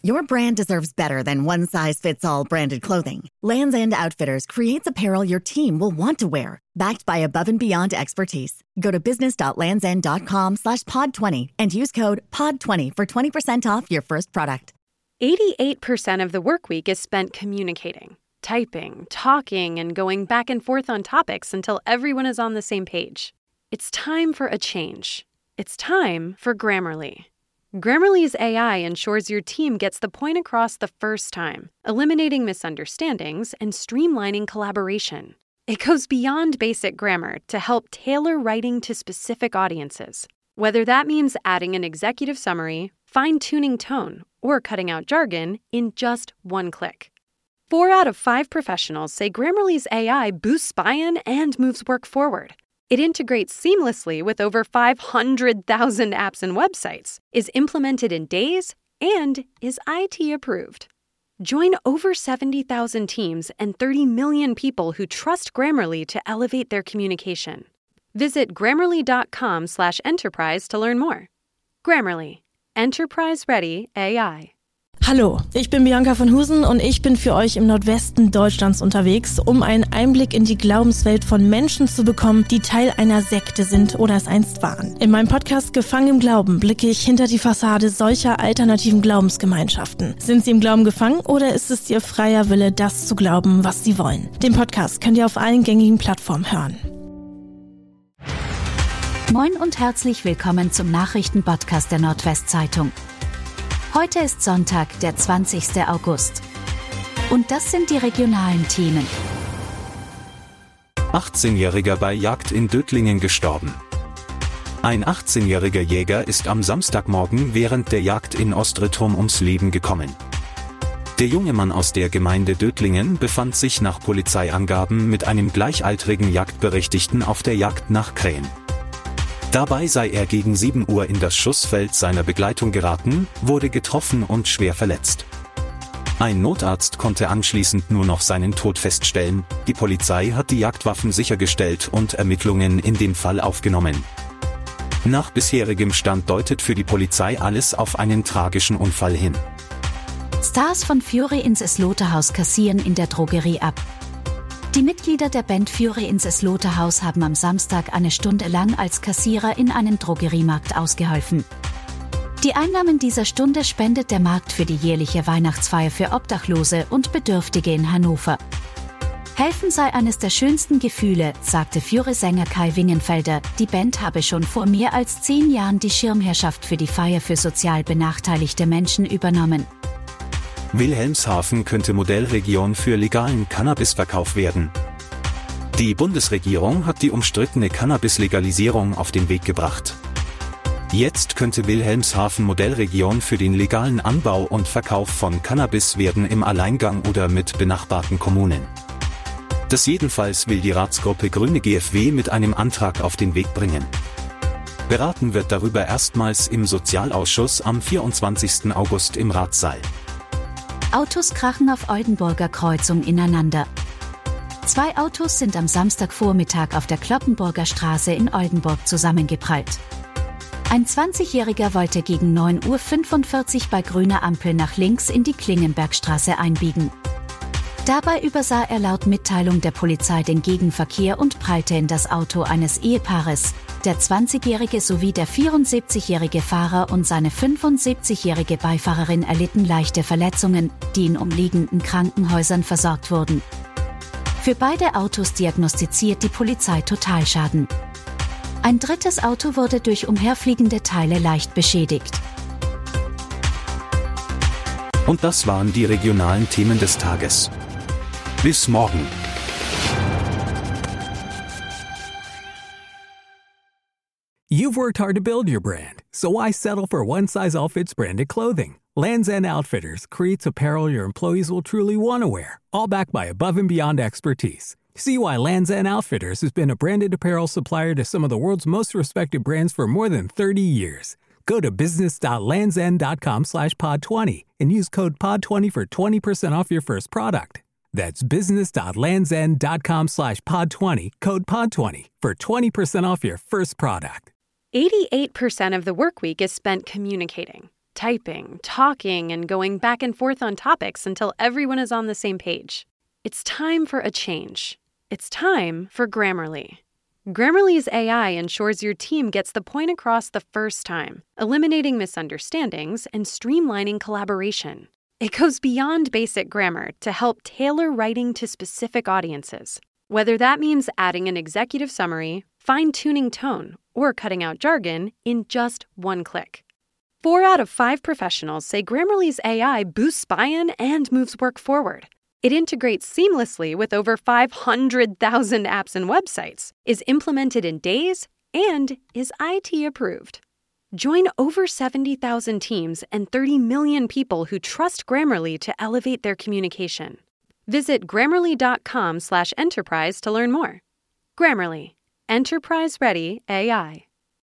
Your brand deserves better than one-size-fits-all branded clothing. Lands' End Outfitters creates apparel your team will want to wear, backed by above-and-beyond expertise. Go to business.landsend.com/pod20 and use code POD20 for 20% off your first product. 88% of the workweek is spent communicating, typing, talking, and going back and forth on topics until everyone is on the same page. It's time for a change. It's time for Grammarly. Grammarly's AI ensures your team gets the point across the first time, eliminating misunderstandings and streamlining collaboration. It goes beyond basic grammar to help tailor writing to specific audiences, whether that means adding an executive summary, fine-tuning tone, or cutting out jargon in just one click. 4 out of 5 professionals say Grammarly's AI boosts buy-in and moves work forward. It integrates seamlessly with over 500,000 apps and websites, is implemented in days, and is IT approved. Join over 70,000 teams and 30 million people who trust Grammarly to elevate their communication. Visit Grammarly.com/enterprise to learn more. Grammarly. Enterprise-ready AI. Hallo, ich bin Bianca von Husen und ich bin für euch im Nordwesten Deutschlands unterwegs, um einen Einblick in die Glaubenswelt von Menschen zu bekommen, die Teil einer Sekte sind oder es einst waren. In meinem Podcast Gefangen im Glauben blicke ich hinter die Fassade solcher alternativen Glaubensgemeinschaften. Sind sie im Glauben gefangen oder ist es ihr freier Wille, das zu glauben, was sie wollen? Den Podcast könnt ihr auf allen gängigen Plattformen hören. Moin und herzlich willkommen zum Nachrichtenpodcast der Nordwestzeitung. Heute ist Sonntag, der 20. August. Und das sind die regionalen Themen. 18-Jähriger bei Jagd in Dötlingen gestorben. Ein 18-jähriger Jäger ist am Samstagmorgen während der Jagd in Ostretum ums Leben gekommen. Der junge Mann aus der Gemeinde Dötlingen befand sich nach Polizeiangaben mit einem gleichaltrigen Jagdberechtigten auf der Jagd nach Krähen. Dabei sei er gegen 7 Uhr in das Schussfeld seiner Begleitung geraten, wurde getroffen und schwer verletzt. Ein Notarzt konnte anschließend nur noch seinen Tod feststellen. Die Polizei hat die Jagdwaffen sichergestellt und Ermittlungen in dem Fall aufgenommen. Nach bisherigem Stand deutet für die Polizei alles auf einen tragischen Unfall hin. Stars von Fury ins Slaughterhouse kassieren in der Drogerie ab. Die Mitglieder der Band Fury ins Slaughterhouse haben am Samstag eine Stunde lang als Kassierer in einen Drogeriemarkt ausgeholfen. Die Einnahmen dieser Stunde spendet der Markt für die jährliche Weihnachtsfeier für Obdachlose und Bedürftige in Hannover. Helfen sei eines der schönsten Gefühle, sagte Fury-Sänger Kai Wingenfelder. Die Band habe schon vor mehr als 10 Jahren die Schirmherrschaft für die Feier für sozial benachteiligte Menschen übernommen. Wilhelmshaven könnte Modellregion für legalen Cannabisverkauf werden. Die Bundesregierung hat die umstrittene Cannabis-Legalisierung auf den Weg gebracht. Jetzt könnte Wilhelmshaven Modellregion für den legalen Anbau und Verkauf von Cannabis werden im Alleingang oder mit benachbarten Kommunen. Das jedenfalls will die Ratsgruppe Grüne GfW mit einem Antrag auf den Weg bringen. Beraten wird darüber erstmals im Sozialausschuss am 24. August im Ratssaal. Autos krachen auf Oldenburger Kreuzung ineinander. 2 Autos sind am Samstagvormittag auf der Kloppenburger Straße in Oldenburg zusammengeprallt. Ein 20-Jähriger wollte gegen 9:45 Uhr bei grüner Ampel nach links in die Klingenbergstraße einbiegen. Dabei übersah er laut Mitteilung der Polizei den Gegenverkehr und prallte in das Auto eines Ehepaares. Der 20-Jährige sowie der 74-jährige Fahrer und seine 75-jährige Beifahrerin erlitten leichte Verletzungen, die in umliegenden Krankenhäusern versorgt wurden. Für beide Autos diagnostiziert die Polizei Totalschaden. Ein drittes Auto wurde durch umherfliegende Teile leicht beschädigt. Und das waren die regionalen Themen des Tages. Bis morgen. You've worked hard to build your brand, so why settle for one-size-all-fits branded clothing? Lands' End Outfitters creates apparel your employees will truly want to wear, all backed by above-and-beyond expertise. See why Lands' End Outfitters has been a branded apparel supplier to some of the world's most respected brands for more than 30 years. Go to business.landsend.com/pod20 and use code POD20 for 20% off your first product. That's business.landsend.com/pod20, code POD20 for 20% off your first product. 88% of the workweek is spent communicating, typing, talking, and going back and forth on topics until everyone is on the same page. It's time for a change. It's time for Grammarly. Grammarly's AI ensures your team gets the point across the first time, eliminating misunderstandings and streamlining collaboration. It goes beyond basic grammar to help tailor writing to specific audiences, whether that means adding an executive summary, fine-tuning tone, or cutting out jargon in just one click. 4 out of 5 professionals say Grammarly's AI boosts buy-in and moves work forward. It integrates seamlessly with over 500,000 apps and websites, is implemented in days, and is IT approved. Join over 70,000 teams and 30 million people who trust Grammarly to elevate their communication. Visit Grammarly.com/enterprise to learn more. Grammarly, enterprise-ready AI.